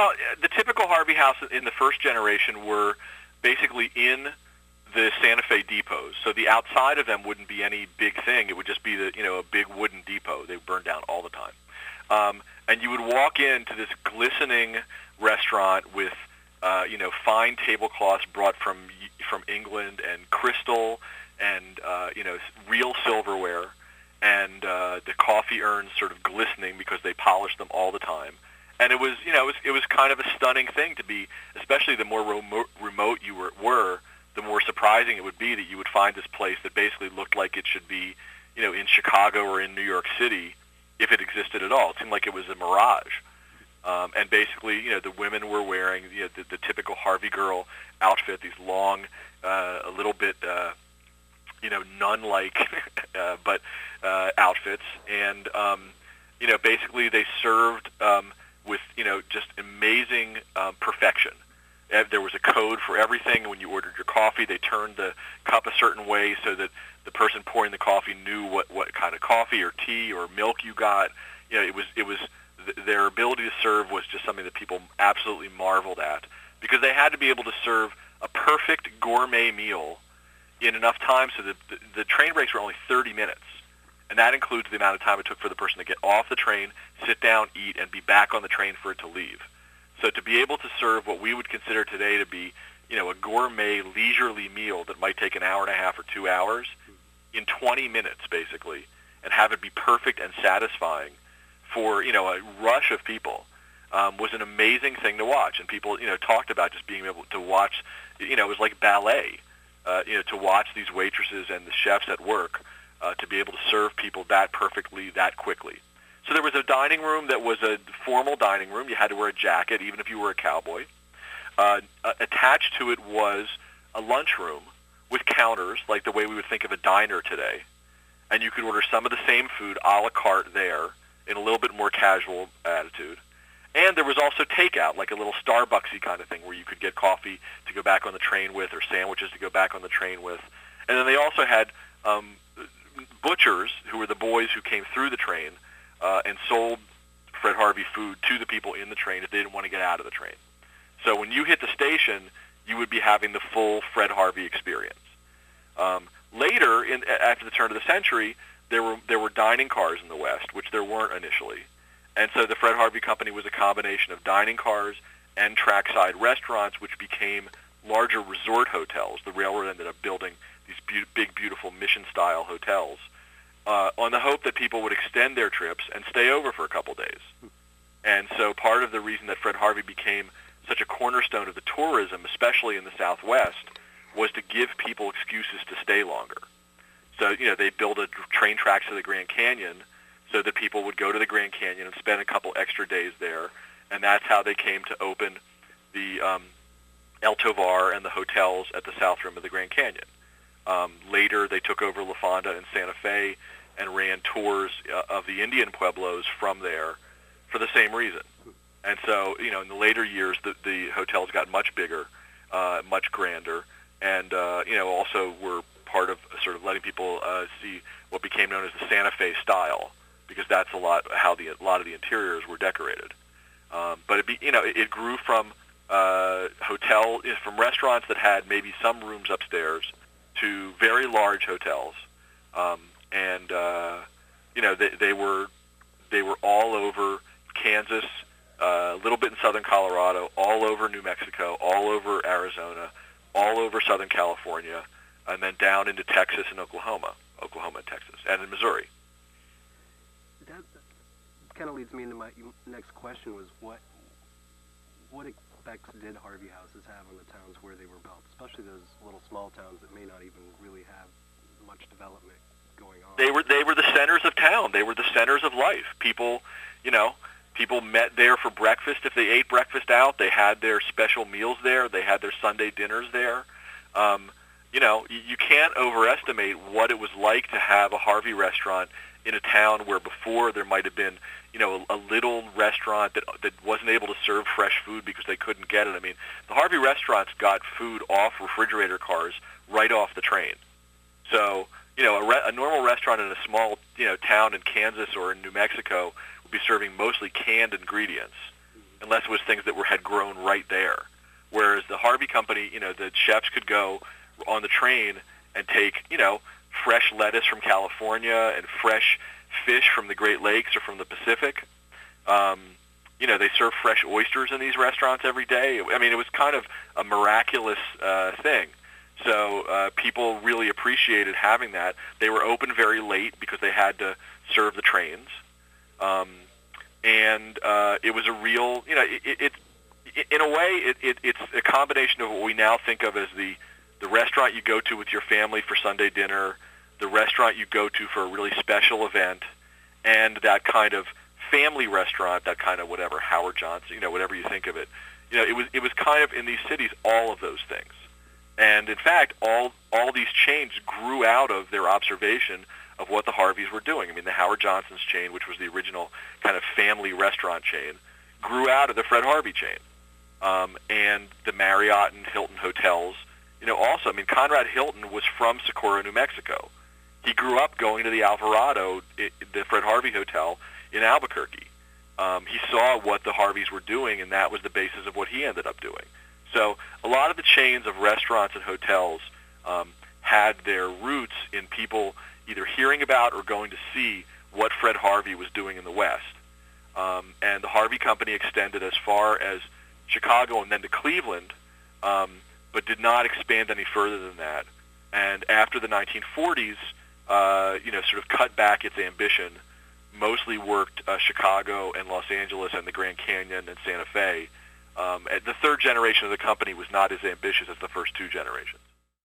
Well, the typical Harvey House in the first generation were basically in the Santa Fe depots. So the outside of them wouldn't be any big thing. It would just be a big wooden depot. They burned down all the time. And you would walk into this glistening restaurant with, fine tablecloths brought from England and crystal and, real silverware, and the coffee urns sort of glistening because they polished them all the time. And it was kind of a stunning thing to be, especially the more remote you were, the more surprising it would be that you would find this place that basically looked like it should be, in Chicago or in New York City, if it existed at all. It seemed like it was a mirage. And basically, the women were wearing the typical Harvey girl outfit, these long, a little bit, nun-like, but outfits. And, basically they served with, just amazing perfection. There was a code for everything. When you ordered your coffee, they turned the cup a certain way so that the person pouring the coffee knew what kind of coffee or tea or milk you got. It was their ability to serve was just something that people absolutely marveled at, because they had to be able to serve a perfect gourmet meal in enough time so that the train breaks were only 30 minutes. And that includes the amount of time it took for the person to get off the train, sit down, eat, and be back on the train for it to leave. So to be able to serve what we would consider today to be, a gourmet, leisurely meal that might take an hour and a half or 2 hours in 20 minutes, basically, and have it be perfect and satisfying for, a rush of people, was an amazing thing to watch. And people, talked about just being able to watch, it was like ballet, to watch these waitresses and the chefs at work, to be able to serve people that perfectly, that quickly. So there was a dining room that was a formal dining room. You had to wear a jacket, even if you were a cowboy. Attached to it was a lunchroom with counters, like the way we would think of a diner today. And you could order some of the same food a la carte there in a little bit more casual attitude. And there was also takeout, like a little Starbucksy kind of thing where you could get coffee to go back on the train with or sandwiches to go back on the train with. And then they also had butchers, who were the boys who came through the train, and sold Fred Harvey food to the people in the train if they didn't want to get out of the train. So when you hit the station, you would be having the full Fred Harvey experience. Later, after the turn of the century, there were dining cars in the West, which there weren't initially. And so the Fred Harvey Company was a combination of dining cars and trackside restaurants, which became larger resort hotels. The railroad ended up building these big, beautiful Mission-style hotels, on the hope that people would extend their trips and stay over for a couple days. And so part of the reason that Fred Harvey became such a cornerstone of the tourism, especially in the Southwest, was to give people excuses to stay longer. So, they built train tracks to the Grand Canyon so that people would go to the Grand Canyon and spend a couple extra days there. And that's how they came to open the El Tovar and the hotels at the south rim of the Grand Canyon. Later, they took over La Fonda and Santa Fe and ran tours of the Indian pueblos from there for the same reason. And so, in the later years, the hotels got much bigger, much grander, and, also were part of sort of letting people see what became known as the Santa Fe style, because that's how a lot of the interiors were decorated. But it grew from from restaurants that had maybe some rooms upstairs to very large hotels, and they were all over Kansas, a little bit in southern Colorado, all over New Mexico, all over Arizona, all over Southern California, and then down into Texas and Oklahoma and Texas, and in Missouri. That kind of leads me into my next question: was what effects did Harvey houses have on the towns where they were built, especially those little small towns that may not even really have much development going on? They were the centers of town. They were the centers of life. People met there for breakfast. If they ate breakfast out, they had their special meals there. They had their Sunday dinners there. You can't overestimate what it was like to have a Harvey restaurant in a town where before there might have been, a little restaurant that wasn't able to serve fresh food because they couldn't get it. I mean, the Harvey restaurants got food off refrigerator cars right off the train. So, a normal restaurant in a small, town in Kansas or in New Mexico would be serving mostly canned ingredients. unless it was things that had grown right there. Whereas the Harvey Company, the chefs could go on the train and take, fresh lettuce from California and fresh fish from the Great Lakes or from the Pacific. They serve fresh oysters in these restaurants every day. I mean, it was kind of a miraculous thing. So people really appreciated having that. They were open very late because they had to serve the trains. And it was a real, in a way, it's a combination of what we now think of as the restaurant you go to with your family for Sunday dinner, the restaurant you go to for a really special event, and that kind of family restaurant, that kind of whatever, Howard Johnson, whatever you think of it. It was kind of in these cities all of those things. And in fact, all these chains grew out of their observation of what the Harveys were doing. I mean, the Howard Johnson's chain, which was the original kind of family restaurant chain, grew out of the Fred Harvey chain. And the Marriott and Hilton hotels, also, I mean, Conrad Hilton was from Socorro, New Mexico. He grew up going to the Alvarado, the Fred Harvey Hotel in Albuquerque. He saw what the Harveys were doing, and that was the basis of what he ended up doing. So a lot of the chains of restaurants and hotels had their roots in people either hearing about or going to see what Fred Harvey was doing in the West. And the Harvey Company extended as far as Chicago and then to Cleveland, but did not expand any further than that. And after the 1940s, sort of cut back its ambition, mostly worked Chicago and Los Angeles and the Grand Canyon and Santa Fe. And the third generation of the company was not as ambitious as the first two generations.